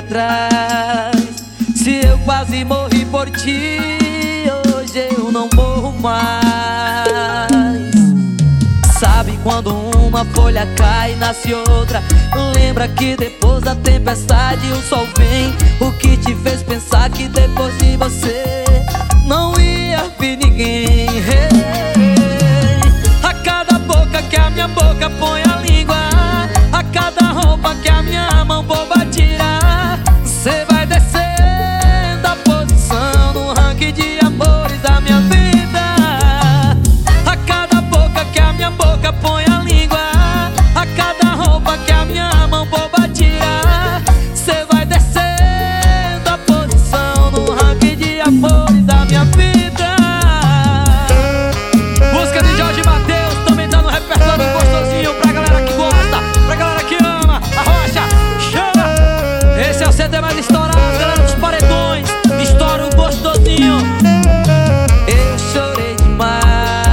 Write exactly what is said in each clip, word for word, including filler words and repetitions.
atrás. Se eu quase morri por ti, hoje eu não morro mais. Sabe quando uma folha cai e nasce outra? Lembra que depois da tempestade o sol vem. O que te fez pensar que depois de você não ia vir ninguém? A cada boca que a minha boca põe a língua, a cada roupa que a minha mão boba tira, cê vai descendo a posição no ranking de amores da minha vida. A cada boca que a minha boca põe a língua, a cada roupa que a minha mão boba tira, cê vai descendo a posição no ranking de amores da minha vida. Música de Jorge Mateus, também tá no repertório gostosinho pra galera que gosta, pra galera que ama. A Rocha, chama! Esse é o C D mais estourado, galera dos paredões. Estoura o gostosinho. Eu chorei demais,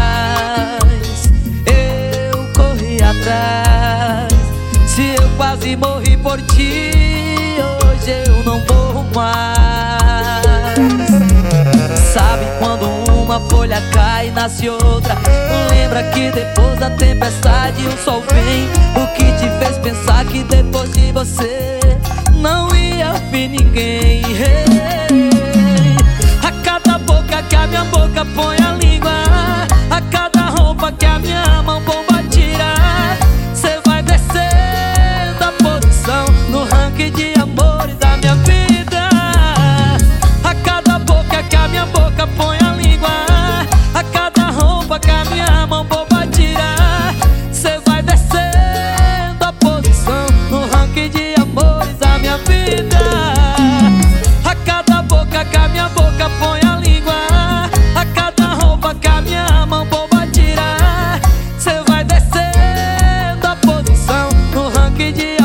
eu corri atrás. Se eu quase morri por ti, hoje eu não morro mais. Sabe quando uma folha cai e nasce outra? Lembra que depois da tempestade o sol vem. O que te fez pensar que depois de você não ia vir ninguém? A cada boca que a minha boca põe a língua, a cada roupa que a minha mão bomba tira, cê vai descendo a posição no ranking de amores da minha vida. A cada boca que a minha boca põe a língua, a cada roupa que a minha mão boba tira, cê vai descendo a posição no ranking de amores da minha vida. A cada boca que a minha boca põe a língua, a cada roupa que a minha mão boba tira, cê vai descendo a posição no ranking de